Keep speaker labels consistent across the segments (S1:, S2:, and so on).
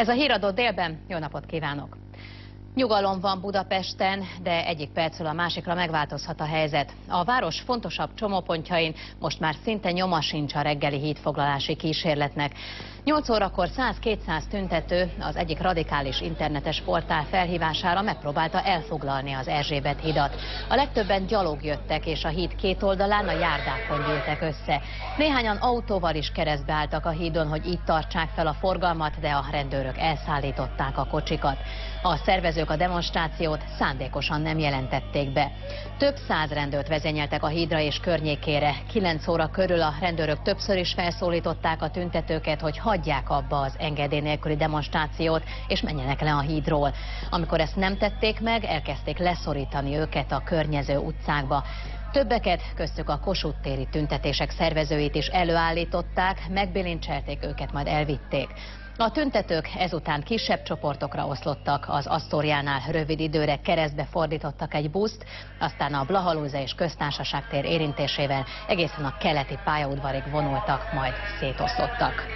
S1: Ez a híradó délben, jó napot kívánok! Nyugalom van Budapesten, de egyik percről a másikra megváltozhat a helyzet. A város fontosabb csomópontjain most már szinte nyoma sincs a reggeli hídfoglalási kísérletnek. 8 órakor 100-200 tüntető az egyik radikális internetes portál felhívására megpróbálta elfoglalni az Erzsébet hidat. A legtöbben gyalog jöttek, és a híd két oldalán a járdákon gyűltek össze. Néhányan autóval is keresztbe álltak a hídon, hogy így tartsák fel a forgalmat, de a rendőrök elszállították a kocsikat. A szervezők a demonstrációt szándékosan nem jelentették be. Több száz rendőrt vezényeltek a hídra és környékére. 9 óra körül a rendőrök többször is felszólították a tüntetőket, hogy hagyják abba az engedély nélküli demonstrációt, és menjenek le a hídról. Amikor ezt nem tették meg, elkezdték leszorítani őket a környező utcákba. Többeket, köztük a Kossuth téri tüntetések szervezőit is előállították, megbilincselték őket, majd elvitték. A tüntetők ezután kisebb csoportokra oszlottak, az Asztóriánál rövid időre keresztbe fordítottak egy buszt, aztán a Blahalújza és Köztársaság tér érintésével egészen a keleti pályaudvarig vonultak, majd szétoszlottak.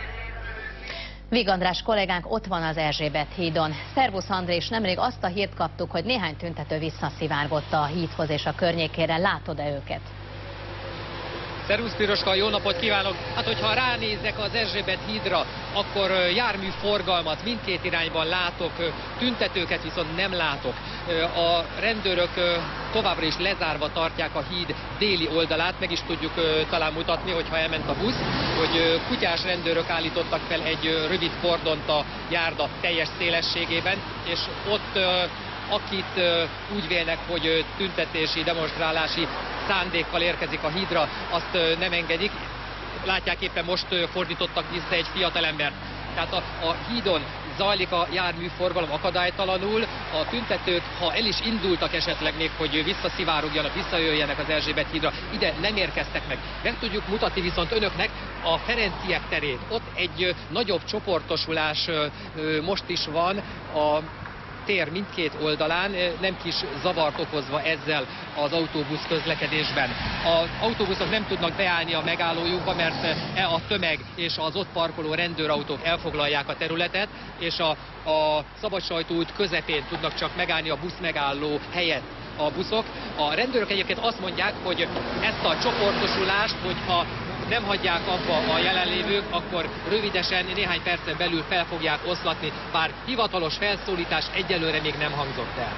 S1: Vig András kollégánk ott van az Erzsébet hídon. Szervusz Andrés, nemrég azt a hírt kaptuk, hogy néhány tüntető visszaszivárgott a hídhoz és a környékére. Látod-e őket?
S2: Szervusz Piroska, jó napot kívánok! Hát, hogyha ránézek az Erzsébet hídra, akkor járműforgalmat mindkét irányban látok, tüntetőket viszont nem látok. A rendőrök továbbra is lezárva tartják a híd déli oldalát, meg is tudjuk talán mutatni, hogyha elment a busz, hogy kutyás rendőrök állítottak fel egy rövid kordont a járda teljes szélességében, és ott akit úgy vélnek, hogy tüntetési, demonstrálási szándékkal érkezik a hídra, azt nem engedik. Látják, éppen most fordítottak vissza egy fiatalembert. Tehát a hídon zajlik a járműforgalom akadálytalanul. A tüntetők, ha el is indultak esetleg még, hogy visszaszivárogjanak, visszajöjjenek az Erzsébet hídra, ide nem érkeztek meg. Meg tudjuk mutatni viszont önöknek a Ferenciek terét. Ott egy nagyobb csoportosulás most is van a tér mindkét oldalán, nem kis zavart okozva ezzel az autóbusz közlekedésben. Az autóbuszok nem tudnak beállni a megállójukba, mert a tömeg és az ott parkoló rendőrautók elfoglalják a területet, és a Szabadsajtó út közepén tudnak csak megállni a busz megálló helyett a buszok. A rendőrök egyébként azt mondják, hogy ezt a csoportosulást, hogyha nem hagyják abba a jelenlévők, akkor rövidesen, néhány percen belül fel fogják oszlatni, bár hivatalos felszólítás egyelőre még nem hangzott el.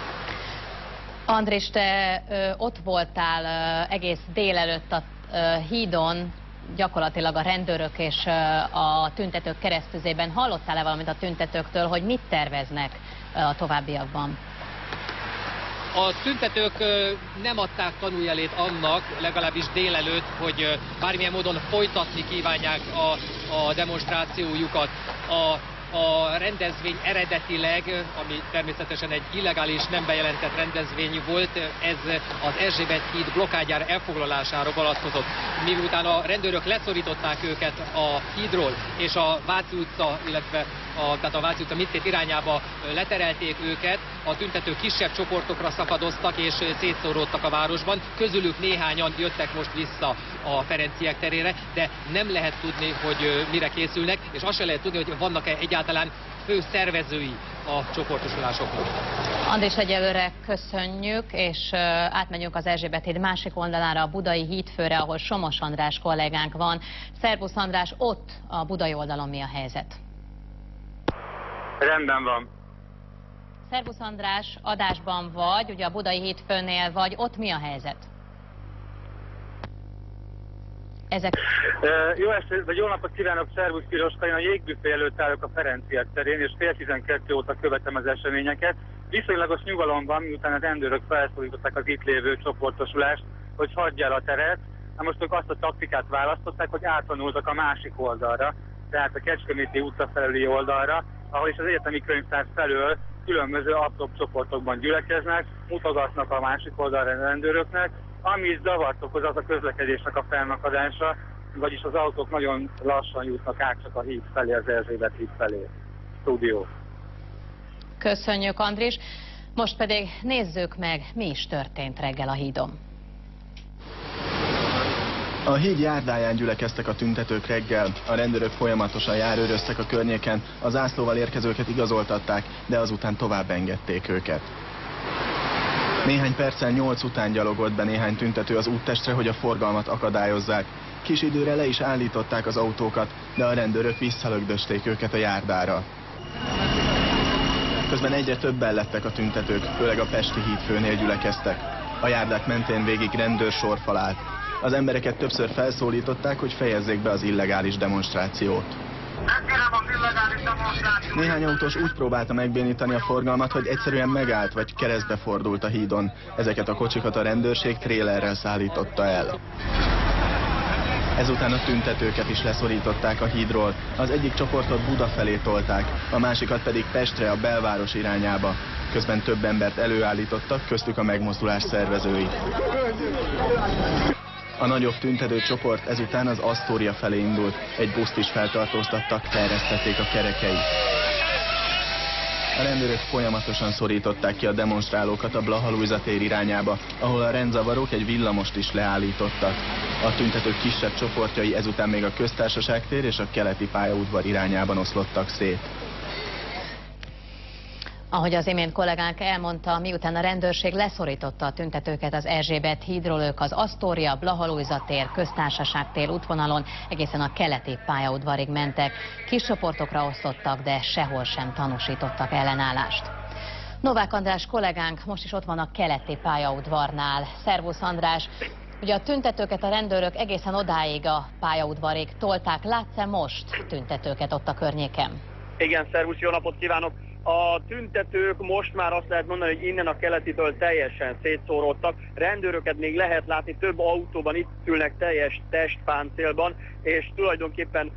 S1: Andrés, te ott voltál egész délelőtt a hídon, gyakorlatilag a rendőrök és a tüntetők keresztüzében. Hallottál-e valamit a tüntetőktől, hogy mit terveznek a továbbiakban?
S2: A tüntetők nem adták tanújelét annak, legalábbis délelőtt, hogy bármilyen módon folytatni kívánják a demonstrációjukat. A rendezvény eredetileg, ami természetesen egy illegális, nem bejelentett rendezvény volt, ez az Erzsébet híd blokkádjára, elfoglalására vonatkozott. Miután a rendőrök leszorították őket a hídról, és a Váci utca, illetve tehát a Váci utca mindkét irányába leterelték őket, a tüntetők kisebb csoportokra szakadoztak és szétszóródtak a városban. Közülük néhányan jöttek most vissza a Ferenciek terére, de nem lehet tudni, hogy mire készülnek, és azt sem lehet tudni, hogy vannak-e egyáltalán fő szervezői a csoportosulásoknak.
S1: Andrés, egyelőre köszönjük, és átmegyünk az Erzsébet híd másik oldalára, a Budai hídfőre, ahol Somos András kollégánk van. Szervusz András, ott a budai oldalon mi a helyzet?
S3: Rendben van.
S1: Szervusz András, adásban vagy, ugye a Budai hídfőnél vagy, ott mi a helyzet?
S3: Jó estét, vagy jó napot kívánok, szervusz Piroska, én a jégbüfé előtt állok a Ferenciek terén, és fél 12 óta követem az eseményeket. Viszonylagos nyugalom van, miután a rendőrök felszólították az itt lévő csoportosulást, hogy hagyja el a teret. Na most ők azt a taktikát választották, hogy átvonultak a másik oldalra, tehát a Kecskeméti utca felüli oldalra, ahol is az egyetemi könyvtár felől különböző apróbb csoportokban gyülekeznek, mutogatnak a másik oldalra a rendőröknek, ami is zavart okoz, az a közlekedésnek a felnakadása, vagyis az autók nagyon lassan jutnak át csak a híd felé, az Erzsébet híd felé. Stúdió.
S1: Köszönjük, Andrés. Most pedig nézzük meg, mi is történt reggel a hídon.
S4: A híd járdáján gyülekeztek a tüntetők reggel, a rendőrök folyamatosan járőröztek a környéken, a zászlóval érkezőket igazoltatták, de azután tovább engedték őket. Néhány perccel 8 után gyalogolt be néhány tüntető az úttestre, hogy a forgalmat akadályozzák. Kis időre le is állították az autókat, de a rendőrök visszalögdösték őket a járdára. Közben egyre többen lettek a tüntetők, főleg a Pesti hídfőnél gyülekeztek. A járdák mentén végig rendőrsorfal állt. Az embereket többször felszólították, hogy fejezzék be az illegális demonstrációt. Néhány autós úgy próbálta megbénítani a forgalmat, hogy egyszerűen megállt vagy keresztbe fordult a hídon. Ezeket a kocsikat a rendőrség trélerrel szállította el. Ezután a tüntetőket is leszorították a hídról. Az egyik csoportot Buda felé tolták, a másikat pedig Pestre, a belváros irányába. Közben több embert előállítottak, köztük a megmozdulás szervezői. A nagyobb tüntető csoport ezután az Asztória felé indult. Egy buszt is feltartóztattak, terjesztették a kerekeit. A rendőrök folyamatosan szorították ki a demonstrálókat a Blaha-Lujza tér irányába, ahol a rendzavarok egy villamost is leállítottak. A tüntetők kisebb csoportjai ezután még a Köztársaság tér és a keleti pályaudvar irányában oszlottak szét.
S1: Ahogy az imént kollégánk elmondta, miután a rendőrség leszorította a tüntetőket az Erzsébet hídról, ők az Asztória, Blaha-Lujza tér, Köztársaság tér útvonalon egészen a keleti pályaudvarig mentek. Kis csoportokra osztottak, de sehol sem tanúsítottak ellenállást. Novák András kollégánk most is ott van a keleti pályaudvarnál. Szervusz András! Ugye a tüntetőket a rendőrök egészen odáig a pályaudvarig tolták. Látsz-e most tüntetőket ott a környéken?
S5: Igen, szervusz, jó napot kívánok! A tüntetők most már azt lehet mondani, hogy innen a keletitől teljesen szétszóródtak. Rendőröket még lehet látni, több autóban itt ülnek teljes testpáncélban, és tulajdonképpen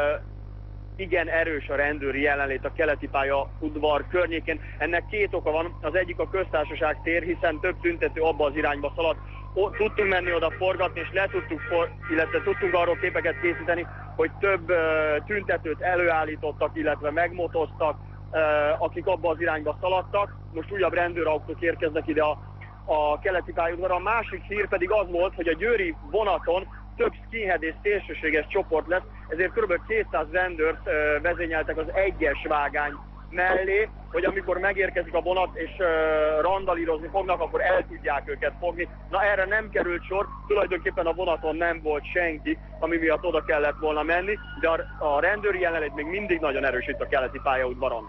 S5: igen erős a rendőri jelenlét a keleti pályaudvar környékén. Ennek két oka van, az egyik a Köztársaság tér, hiszen több tüntető abba az irányba szaladt. Tudtunk menni oda forgatni, és illetve tudtunk arról képeket készíteni, hogy több tüntetőt előállítottak, illetve megmotoztak, akik abba az irányba szaladtak. Most újabb rendőrautók érkeznek ide a keleti pályaudvarra. A másik hír pedig az volt, hogy a győri vonaton több skinhead és szélsőséges csoport lesz, ezért kb. 200 rendőrt vezényeltek az egyes vágány mellé, hogy amikor megérkezik a vonat és randalírozni fognak, akkor el tudják őket fogni. Na erre nem került sor, tulajdonképpen a vonaton nem volt senki, ami miatt oda kellett volna menni, de a rendőri jelenlét még mindig nagyon erős itt a keleti pályaudvaron.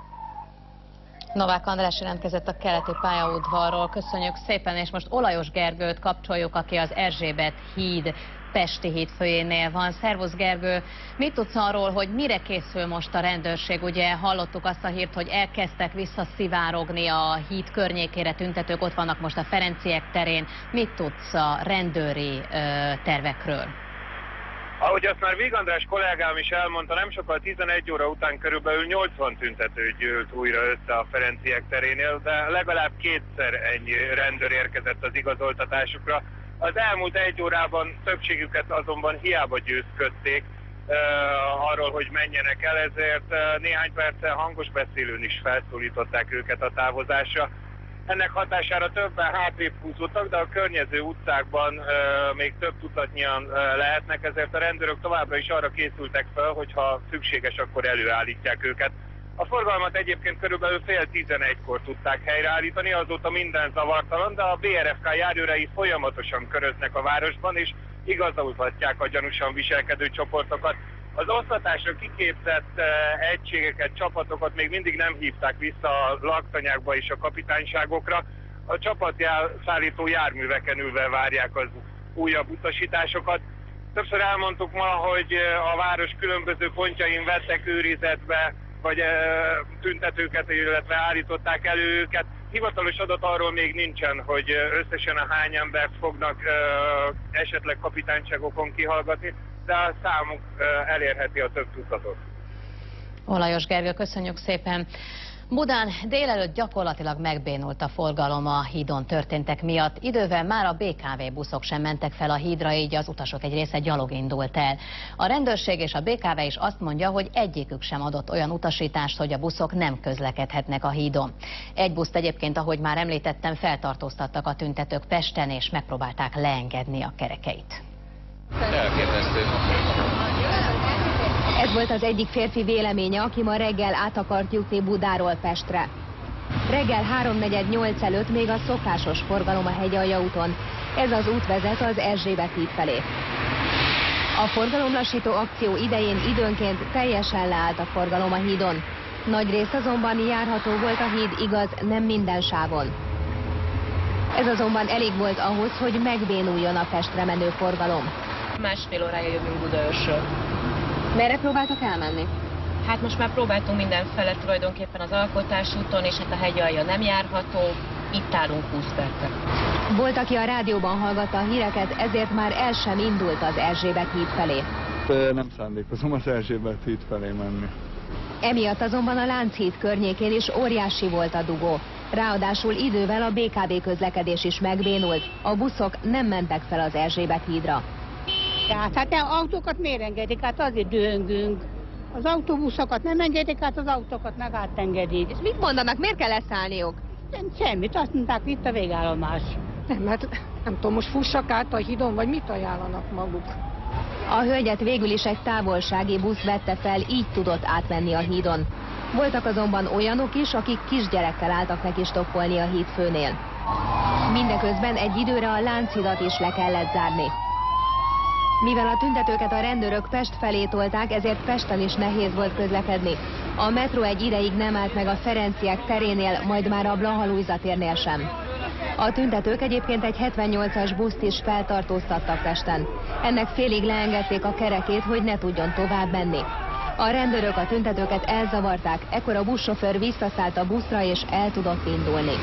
S1: Novák András jelentkezett a keleti pályaudvarról. Köszönjük szépen, és most Olajos Gergőt kapcsoljuk, aki az Erzsébet híd Pesti hídfőjénél van. Szervusz Gergő, mit tudsz arról, hogy mire készül most a rendőrség? Ugye hallottuk azt a hírt, hogy elkezdtek visszaszivárogni a híd környékére tüntetők, ott vannak most a Ferenciek terén. Mit tudsz a rendőri tervekről?
S6: Ahogy azt már Víg András kollégám is elmondta, nem sokkal 11 óra után körülbelül 80 tüntető gyűlt újra össze a Ferenciek terénél, de legalább kétszer ennyi rendőr érkezett az igazoltatásukra. Az elmúlt 1 órában többségüket azonban hiába győzködték arról, hogy menjenek el, ezért néhány perccel hangos beszélőn is felszólították őket a távozásra. Ennek hatására többen hátrébb húzódtak, de a környező utcákban még több tucatnyian lehetnek, ezért a rendőrök továbbra is arra készültek fel, hogy ha szükséges, akkor előállítják őket. A forgalmat egyébként körülbelül 10:30-kor tudták helyreállítani, azóta minden zavartalan, de a BRFK járőrei folyamatosan köröznek a városban, és igazolhatják a gyanúsan viselkedő csoportokat. Az osztatásra kiképzett egységeket, csapatokat még mindig nem hívták vissza a laktanyákba és a kapitányságokra. A csapatszállító járműveken ülve várják az újabb utasításokat. Többször elmondtuk ma, hogy a város különböző pontjain vettek őrizetbe, vagy tüntetőket, illetve állították elő őket. Hivatalos adat arról még nincsen, hogy összesen a hány embert fognak esetleg kapitányságokon kihallgatni, de a számuk elérheti a több tucatot.
S1: Olajos Gergő, köszönjük szépen. Budán délelőtt gyakorlatilag megbénult a forgalom a hídon történtek miatt. Idővel már a BKV buszok sem mentek fel a hídra, így az utasok egy része gyalog indult el. A rendőrség és a BKV is azt mondja, hogy egyikük sem adott olyan utasítást, hogy a buszok nem közlekedhetnek a hídon. Egy buszt egyébként, ahogy már említettem, feltartóztattak a tüntetők Pesten, és megpróbálták leengedni a kerekeit.
S2: Elképesztő.
S7: Ez volt az egyik férfi véleménye, aki ma reggel át akart jutni Budáról Pestre. Reggel 3:48 előtt még a szokásos forgalom a Hegyalja úton. Ez az út vezet az Erzsébet híd felé. A forgalomlassító akció idején időnként teljesen leállt a forgalom a hídon. Nagy rész azonban járható volt a híd, igaz, nem minden sávon. Ez azonban elég volt ahhoz, hogy megbénuljon a Pestre menő forgalom.
S8: Másfél órája jövünk Budaörsről.
S7: Merre próbáltak elmenni?
S8: Hát most már próbáltunk mindenfele tulajdonképpen az Alkotás úton, és hát a Hegyalja nem járható. Itt állunk 20 percet.
S7: Volt, aki a rádióban hallgatta a híreket, ezért már el sem indult az Erzsébet híd felé.
S9: Nem szándékozom az Erzsébet híd felé menni.
S7: Emiatt azonban a Lánchíd környékén is óriási volt a dugó. Ráadásul idővel a BKV közlekedés is megbénult. A buszok nem mentek fel az Erzsébet hídra.
S10: Hát az autókat miért engedik? Hát azért dühöngünk. Az autóbuszokat nem engedik, hát az autókat meg átengedik.
S7: És mit mondanak, miért kell leszállniuk?
S10: Semmit, azt mondták, itt a végállomás.
S11: Nem, hát nem tudom, most fussak át a hídon, vagy mit ajánlanak maguk.
S7: A hölgyet végül is egy távolsági busz vette fel, így tudott átmenni a hídon. Voltak azonban olyanok is, akik kisgyerekkel álltak neki stoppolni a hídfőnél. Mindeközben egy időre a Lánchidat is le kellett zárni. Mivel a tüntetőket a rendőrök Pest felé tolták, ezért Pesten is nehéz volt közlekedni. A metró egy ideig nem állt meg a Ferenciek terénél, majd már a Blaha Lujza térnél sem. A tüntetők egyébként egy 78-as buszt is feltartóztattak Pesten. Ennek félig leengedték a kerekét, hogy ne tudjon tovább menni. A rendőrök a tüntetőket elzavarták, ekkor a buszsofőr visszaszállt a buszra és el tudott indulni.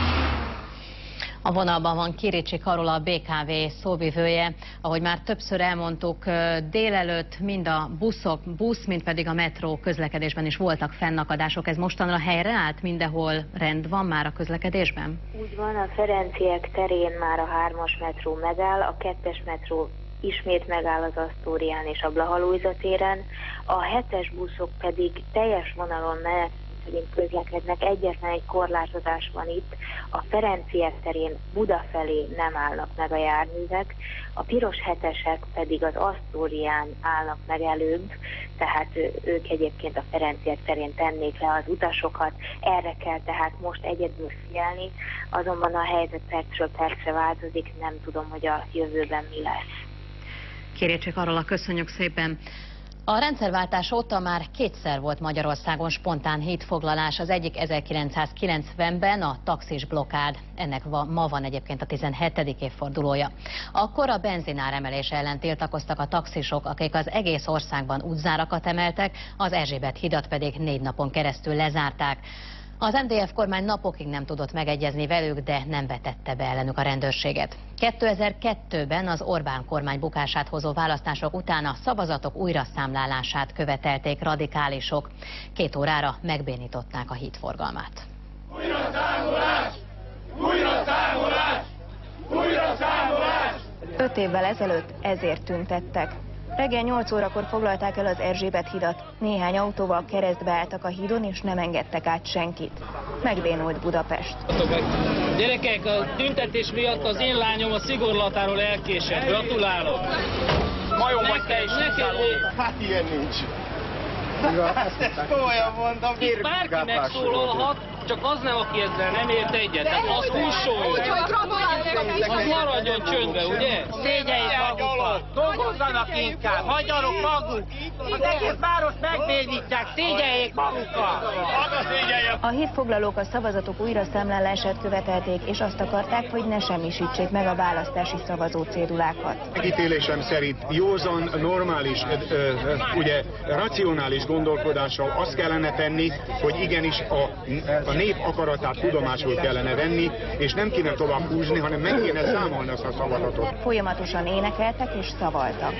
S1: A vonalban van Kiricsi Karola, a BKV szóvivője. Ahogy már többször elmondtuk, délelőtt mind a busz, mind pedig a metró közlekedésben is voltak fennakadások. Ez mostanra helyreállt? Mindenhol rend van már a közlekedésben?
S12: Úgy van, a Ferenciek terén már a 3-as metró megáll, a 2-es metró ismét megáll az Asztórián és a Blaha Lujza téren, a 7-es buszok pedig teljes vonalon menet szerint közlekednek, egyetlen egy korlátozás van itt, a Ferenciek terén Buda felé nem állnak meg a járművek, a piros 7-esek pedig az Asztórián állnak meg előbb, tehát ők egyébként a Ferenciek terén tennék le az utasokat, erre kell tehát most egyedül figyelni, azonban a helyzet percről percre változik, nem tudom, hogy a jövőben mi lesz.
S1: Kiricsi Karola, köszönjük szépen! A rendszerváltás óta már kétszer volt Magyarországon spontán hídfoglalás, az egyik 1990-ben a taxis blokkád, ennek ma van egyébként a 17. évfordulója. Akkor a benzináremelés ellen tiltakoztak a taxisok, akik az egész országban útzárakat emeltek, az Erzsébet hidat pedig 4 napon keresztül lezárták. Az MDF kormány napokig nem tudott megegyezni velük, de nem vetette be ellenük a rendőrséget. 2002-ben az Orbán kormány bukását hozó választások után a szavazatok újraszámlálását követelték radikálisok. 2 órára megbénították a hídforgalmát.
S13: Újraszámolás! Újraszámolás! Újraszámolás!
S14: 5 évvel ezelőtt ezért tüntettek. Reggel 8 órakor foglalták el az Erzsébet hidat. Néhány autóval keresztbe álltak a hídon, és nem engedtek át senkit. Megbénult Budapest.
S15: Gyerekek, a tüntetés miatt az én lányom a szigorlatáról elkésett. Gratulálok!
S13: Majom vagy te is. Hát ilyen nincs. Ezt komolyan mondom.
S15: Itt bárki megszólalhat, csak az nem, aki ezzel nem ért egyet. Tehát az húsoljon. Az maradjon csöndbe, ugye?
S13: Szégyeljék magukat. Dolgozzanak inkább. Hagyjanak maguk. Az egész város megbénítják. Szégyeljék magukat.
S14: A hídfoglalók a szavazatok újraszámlálását követelték, és azt akarták, hogy ne semmisítsék meg a választási szavazó cédulákat.
S16: Megítélésem szerint józan, normális, ugye racionális gondolkodással azt kellene tenni, hogy igenis a nép akaratát tudomásul kellene venni, és nem kéne tovább húzni, hanem meg kéne számolni azt a szavazatot.
S14: Folyamatosan énekeltek és szavaltak.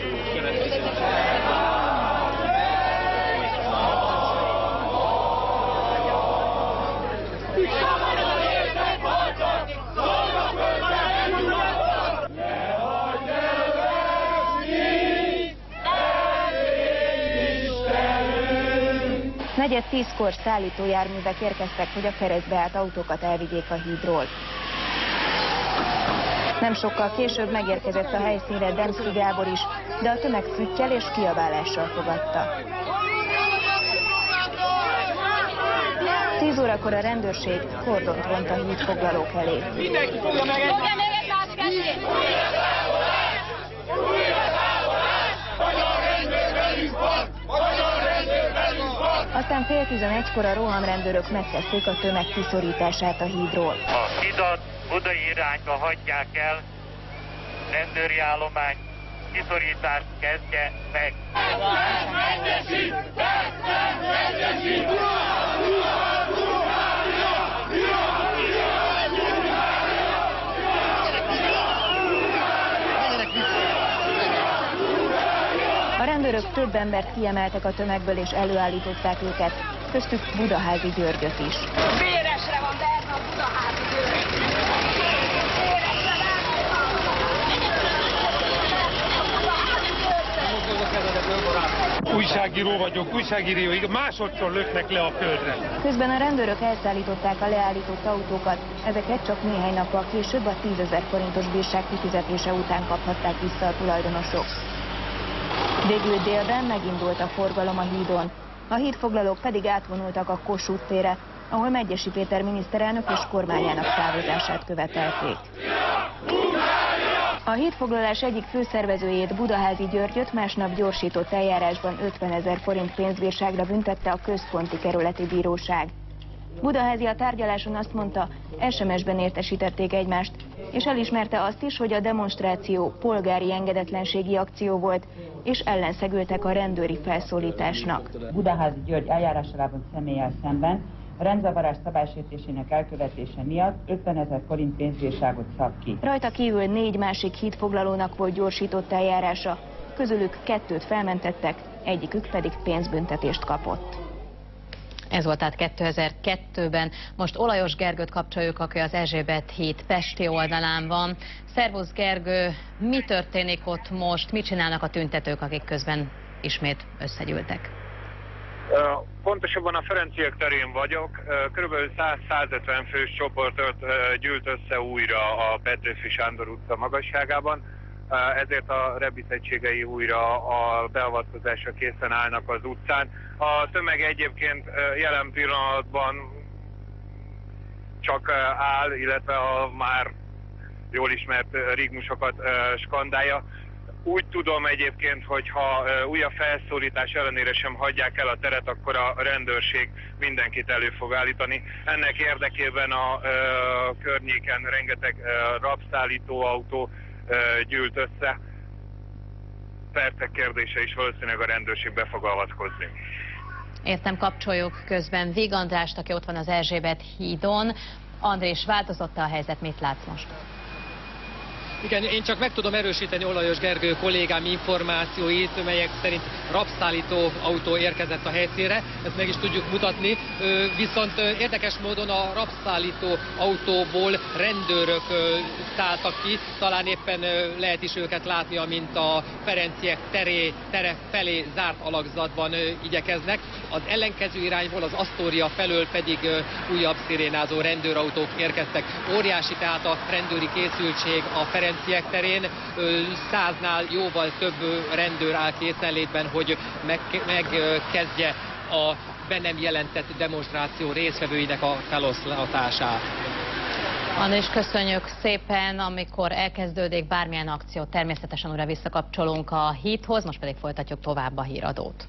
S14: Negyed 10-kor szállítójárművek érkeztek, hogy a keresztbe állt autókat elvigyék a hídról. Nem sokkal később megérkezett a helyszínre Demszky Gábor is, de a tömeg füttyel és kiabálással fogadta. 10 órakor a rendőrség kordont vont a hídfoglalók elé.
S13: Mindenki fogja meg egymást!
S14: Aztán fél 11-kor a rohamrendőrök megkezdték a tömeg kiszorítását a hídról.
S17: A hidat budai irányba hagyják el, rendőri állomány kiszorítást kezdje meg.
S14: A rendőrök több embert kiemeltek a tömegből és előállították őket, köztük Budaházi Györgyöt is.
S13: Véresre van Berna a Budaházi György!
S18: Újságíró vagyok, újságíró, másodszor löknek le a földre.
S14: Közben a rendőrök elszállították a leállított autókat, ezeket csak néhány nappal később a 10 000 forintos bírság kifizetése után kaphatták vissza a tulajdonosok. Végül délben megindult a forgalom a hídon. A hídfoglalók pedig átvonultak a Kossuth térre, ahol Medgyessy Péter miniszterelnök és kormányának távozását követelték. A hídfoglalás egyik főszervezőjét, Budaházi Györgyöt másnap gyorsított eljárásban 50 000 forint pénzbírságra büntette a Központi Kerületi Bíróság. Budaházi a tárgyaláson azt mondta, SMS-ben értesítették egymást, és elismerte azt is, hogy a demonstráció polgári engedetlenségi akció volt, és ellenszegültek a rendőri felszólításnak.
S19: Budaházi György eljárásalában személlyel szemben a rendzavarás szabálysértésének elkövetése miatt 50 000 forint pénzbírságot szab ki.
S14: Rajta kívül 4 másik hídfoglalónak volt gyorsított eljárása, közülük 2-t felmentettek, egyikük pedig pénzbüntetést kapott.
S1: Ez volt tehát 2002-ben. Most Olajos Gergőt kapcsoljuk, aki az Erzsébet híd pesti oldalán van. Szervusz Gergő, mi történik ott most? Mit csinálnak a tüntetők, akik közben ismét összegyűltek?
S6: Pontosabban a Ferenciek terén vagyok. Körülbelül 100-150 fős csoportot gyűlt össze újra a Petőfi Sándor utca magasságában. Ezért a Rebic egységei újra a beavatkozásra készen állnak az utcán. A tömeg egyébként jelen pillanatban csak áll, illetve a már jól ismert rigmusokat skandálja. Úgy tudom egyébként, hogy ha újabb felszólítás ellenére sem hagyják el a teret, akkor a rendőrség mindenkit elő fog állítani. Ennek érdekében a környéken rengeteg rabszállítóautó gyűlt össze. Percek kérdése is, valószínűleg a rendőrség be fog avatkozni.
S1: Értem, kapcsoljuk közben Vig Andrást, aki ott van az Erzsébet hídon. Andrés, változott a helyzet, mit látsz most?
S2: Igen, én csak meg tudom erősíteni Olajos Gergő kollégám információit, melyek szerint rabszállító autó érkezett a helyszínre, ezt meg is tudjuk mutatni, viszont érdekes módon a rabszállító autóból rendőrök szálltak ki, talán éppen lehet is őket látni, amint a Ferenciek tere felé zárt alakzatban igyekeznek. Az ellenkező irányból, az Asztória felől pedig újabb szirénázó rendőrautók érkeztek. Óriási tehát a rendőri készültség a Ferenciek terén, 100-nál jóval több rendőr áll készenlétben, hogy megkezdje a be nem jelentett demonstráció résztvevőinek a feloszlatását.
S1: Andrés, köszönjük szépen, amikor elkezdődik bármilyen akció, természetesen újra visszakapcsolunk a hídhoz, most pedig folytatjuk tovább a híradót.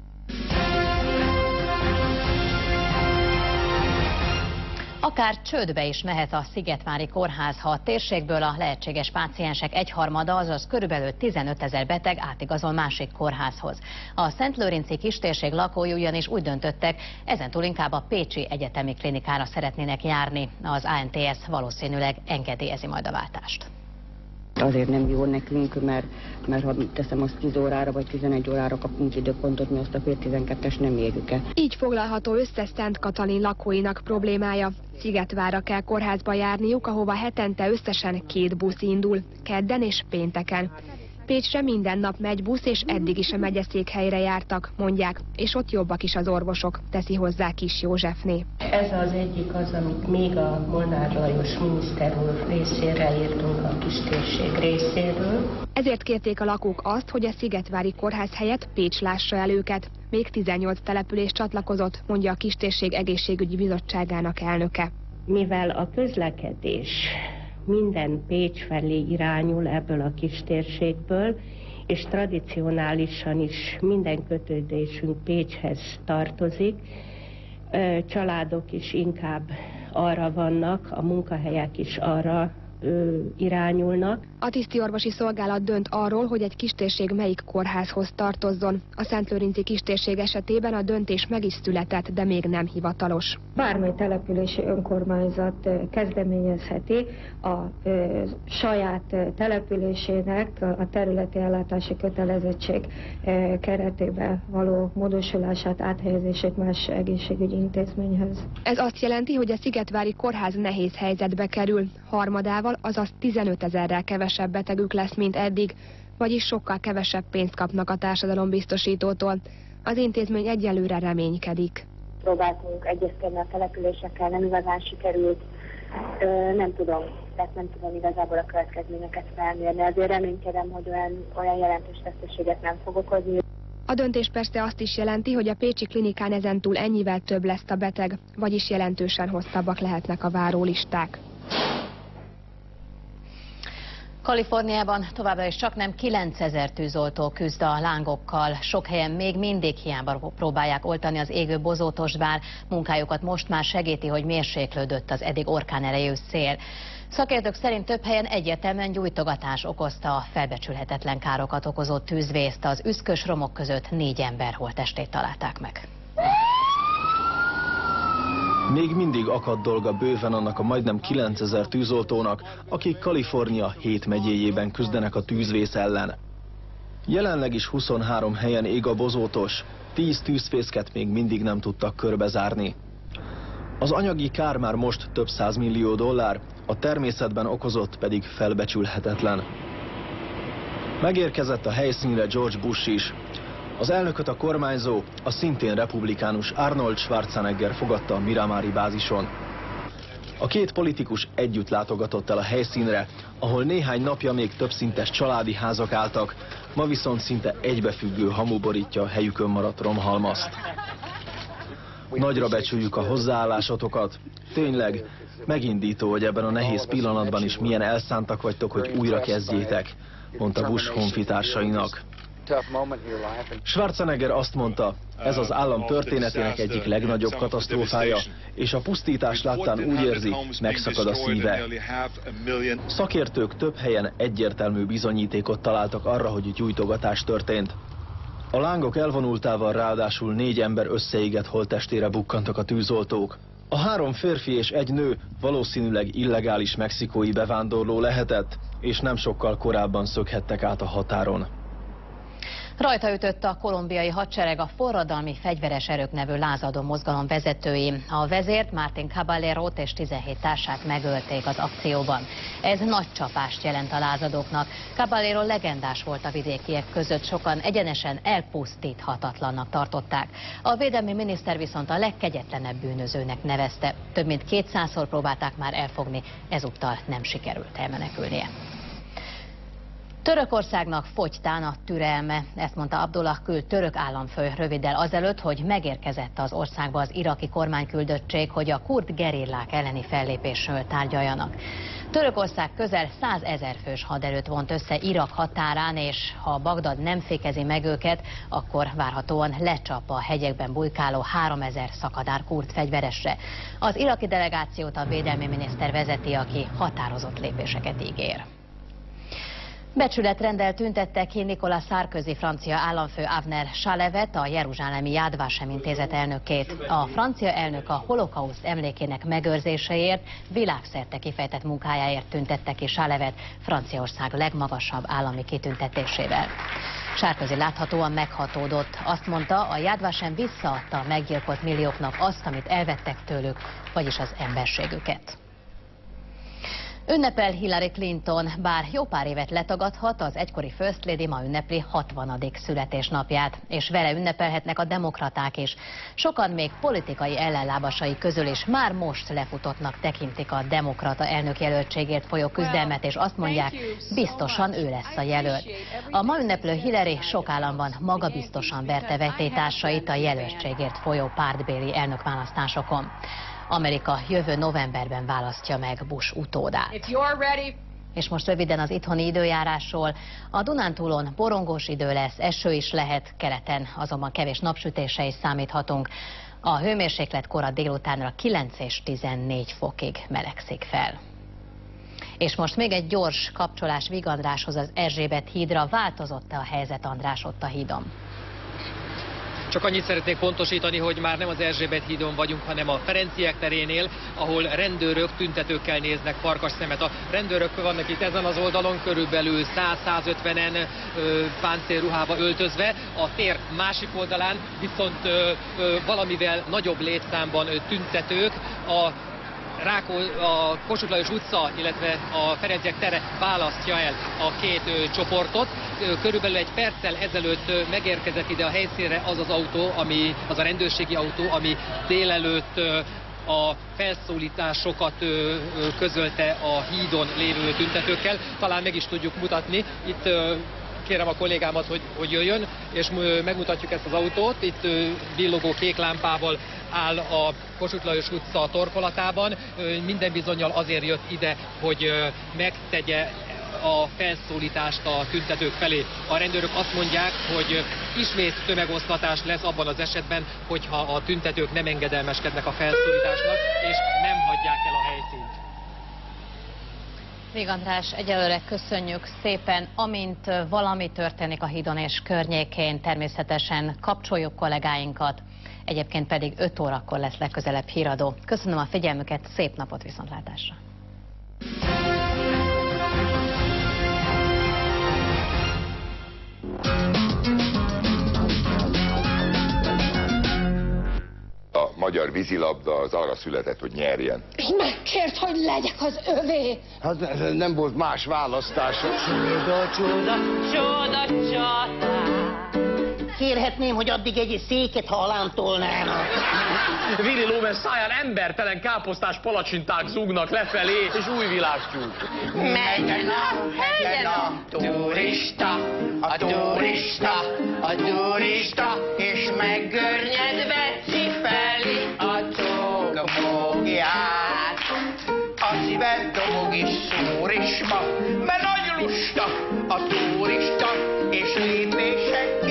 S1: Akár csődbe is mehet a Szigetvári Kórház, ha a térségből a lehetséges páciensek 1/3, azaz körülbelül 15 000 beteg átigazol másik kórházhoz. A Szentlőrinci kistérség lakói ugyanis úgy döntöttek, ezentúl inkább a Pécsi Egyetemi Klinikára szeretnének járni. Az ANTS valószínűleg engedélyezi majd a váltást.
S20: Azért nem jó nekünk, mert ha teszem azt 10 órára vagy 11 órára kapunk időpontot, mi azt a fél 12-es nem érjük el.
S21: Így foglalható össze Szent Katalin lakóinak problémája. Szigetvárra kell kórházba járniuk, ahova hetente összesen 2 busz indul, kedden és pénteken. Pécsre minden nap megy busz, és eddig is a megyeszékhelyre jártak, mondják, és ott jobbak is az orvosok, teszi hozzá Kis Józsefné.
S3: Ez az egyik az, amit még a Molnár Lajos miniszter úr részére írtunk a kistérség részéről.
S21: Ezért kérték a lakók azt, hogy a Szigetvári kórház helyett Pécs lássa el őket. Még 18 település csatlakozott, mondja a kistérség egészségügyi bizottságának elnöke.
S3: Mivel a közlekedés minden Pécs felé irányul ebből a kistérségből, és tradicionálisan is minden kötődésünk Pécshez tartozik, családok is inkább arra vannak, a munkahelyek is arra irányulnak.
S21: A tisztiorvosi szolgálat dönt arról, hogy egy kistérség melyik kórházhoz tartozzon. A Szentlőrinci kistérség esetében a döntés meg is született, de még nem hivatalos.
S3: Bármely települési önkormányzat kezdeményezheti a saját településének a területi ellátási kötelezettség keretében való módosulását, áthelyezését más egészségügyi intézményhez.
S21: Ez azt jelenti, hogy a Szigetvári kórház nehéz helyzetbe kerül. Harmadával, azaz 15 000-rel kevesebb betegük lesz, mint eddig, vagyis sokkal kevesebb pénzt kapnak a társadalombiztosítótól. Az intézmény egyelőre reménykedik.
S12: Próbáltunk egyeztetni a településekkel, nem igazán sikerült, nem tudom igazából a következményeket felmérni. Azért reménykedem, hogy olyan jelentős veszteséget nem fog okozni.
S21: A döntés persze azt is jelenti, hogy a pécsi klinikán ezentúl ennyivel több lesz a beteg, vagyis jelentősen hosszabbak lehetnek a várólisták.
S1: Kaliforniában továbbra is csaknem 9000 tűzoltó küzd a lángokkal. Sok helyen még mindig hiába próbálják oltani az égő bozótost, bár munkájukat most már segíti, hogy mérséklődött az eddig orkánerejű szél. Szakértők szerint több helyen egyértelműen gyújtogatás okozta a felbecsülhetetlen károkat okozó tűzvészt. Az üszkös romok között 4 ember holttestét találták meg.
S4: Még mindig akad dolga bőven annak a majdnem 9000 tűzoltónak, akik Kalifornia 7 megyéjében küzdenek a tűzvész ellen. Jelenleg is 23 helyen ég a bozótos, 10 tűzfészket még mindig nem tudtak körbezárni. Az anyagi kár már most több $100 millió, a természetben okozott pedig felbecsülhetetlen. Megérkezett a helyszínre George Bush is. Az elnököt a kormányzó, a szintén republikánus Arnold Schwarzenegger fogadta a Miramari bázison. A két politikus együtt látogatott el a helyszínre, ahol néhány napja még többszintes családi házak álltak, ma viszont szinte egybefüggő hamu borítja a helyükön maradt romhalmazt. Nagyra becsüljük a hozzáállásotokat. Tényleg, megindító, hogy ebben a nehéz pillanatban is milyen elszántak vagytok, hogy újra kezdjétek, mondta Bush honfitársainak. Schwarzenegger azt mondta, ez az állam történetének egyik legnagyobb katasztrófája, és a pusztítás láttán úgy érzi, megszakad a szíve. Szakértők több helyen egyértelmű bizonyítékot találtak arra, hogy gyújtogatás történt. A lángok elvonultával ráadásul 4 ember összeégett holttestére bukkantak a tűzoltók. A 3 férfi és 1 nő valószínűleg illegális mexikói bevándorló lehetett, és nem sokkal korábban szökhettek át a határon.
S1: Rajta ütött a kolumbiai hadsereg a forradalmi fegyveres erők nevű lázadó mozgalom vezetői. A vezért, Martín Caballerót és 17 társát megölték az akcióban. Ez nagy csapást jelent a lázadóknak. Caballero legendás volt a vidékiek között, sokan egyenesen elpusztíthatatlannak tartották. A védelmi miniszter viszont a legkegyetlenebb bűnözőnek nevezte. Több mint 200-szor próbálták már elfogni, ezúttal nem sikerült elmenekülnie. Törökországnak fogytán a türelme, ezt mondta Abdullah Gül török államfő röviddel azelőtt, hogy megérkezett az országba az iraki kormányküldöttség, hogy a kurd gerillák elleni fellépésről tárgyaljanak. Törökország közel 100 000 fős haderőt vont össze Irak határán, és ha Bagdad nem fékezi meg őket, akkor várhatóan lecsap a hegyekben bujkáló 3000 szakadár kurd fegyveresre. Az iraki delegációt a védelmi miniszter vezeti, aki határozott lépéseket ígér. Becsületrenddel tüntettek ki Nicolas Sarkozy francia államfő Avner Chalevet, a jeruzsálemi Yad Vashem intézet elnökét. A francia elnök a holokauszt emlékének megőrzéséért, világszerte kifejtett munkájáért tüntette ki Chalevet Franciaország legmagasabb állami kitüntetésével. Sarkozy láthatóan meghatódott. Azt mondta, a Yad Vashem visszaadta a meggyilkolt millióknak azt, amit elvettek tőlük, vagyis az emberségüket. Ünnepel Hillary Clinton, bár jó pár évet letagadhat, az egykori First Lady ma ünnepli 60. születésnapját, és vele ünnepelhetnek a demokraták is. Sokan még politikai ellenlábasai közül is már most lefutottnak tekintik a demokrata elnökjelöltségért folyó küzdelmet, és azt mondják, biztosan ő lesz a jelölt. A ma ünneplő Hillary sok államban magabiztosan verte vetélytársait a jelöltségért folyó pártbéli elnökválasztásokon. Amerika jövő novemberben választja meg Bush utódát. És most röviden az itthoni időjárásról. A Dunántúlon borongós idő lesz, eső is lehet, keleten azonban kevés napsütésre is számíthatunk. A hőmérséklet kora délutánra 9 és 14 fokig melegszik fel. És most még egy gyors kapcsolás Vig Andráshoz, az Erzsébet hídra. Változott-e a helyzet, András, ott a hídon?
S2: Csak annyit szeretnék pontosítani, hogy már nem az Erzsébet hídon vagyunk, hanem a Ferenciek terénél, ahol rendőrök tüntetőkkel néznek farkas szemet. A rendőrök vannak itt ezen az oldalon, körülbelül 100-150-en páncélruhába öltözve. A tér másik oldalán viszont valamivel nagyobb létszámban tüntetők. A Kossuth Lajos utca, illetve a Ferenciek tere választja el a két csoportot. Körülbelül egy perccel ezelőtt megérkezett ide a helyszínre az autó, az a rendőrségi autó, ami délelőtt a felszólításokat közölte a hídon lévő tüntetőkkel. Talán meg is tudjuk mutatni. Itt kérem a kollégámat, hogy jöjjön, és megmutatjuk ezt az autót. Itt villogó kék lámpával áll a Kossuth Lajos utca torkolatában. Minden bizonnyal azért jött ide, hogy megtegye a felszólítást a tüntetők felé. A rendőrök azt mondják, hogy ismét tömegosztatás lesz abban az esetben, hogyha a tüntetők nem engedelmeskednek a felszólításnak, és nem hagyják el a helyszínt.
S1: Vig András, egyelőre köszönjük szépen. Amint valami történik a hídon és környékén, természetesen kapcsoljuk kollégáinkat. Egyébként pedig 5 órakor lesz legközelebb híradó. Köszönöm a figyelmüket, szép napot, viszontlátásra!
S5: A magyar vízilabda az arra született, hogy nyerjen.
S11: És megkért, hogy legyek az övé.
S22: Hát nem volt más választása.
S13: Csoda, csoda, csoda, csoda. Kérhetném, hogy addig egy széket, ha alántolnának.
S23: Willy Loven száján embertelen káposztás palacsinták zúgnak lefelé, és új világtyúk.
S13: Megyen a hegyen a turista, a turista, és meggörnyedve cipeli a csókfogját. A szíve dobog és szúr is ma, mert nagy lusta a turista, és lépések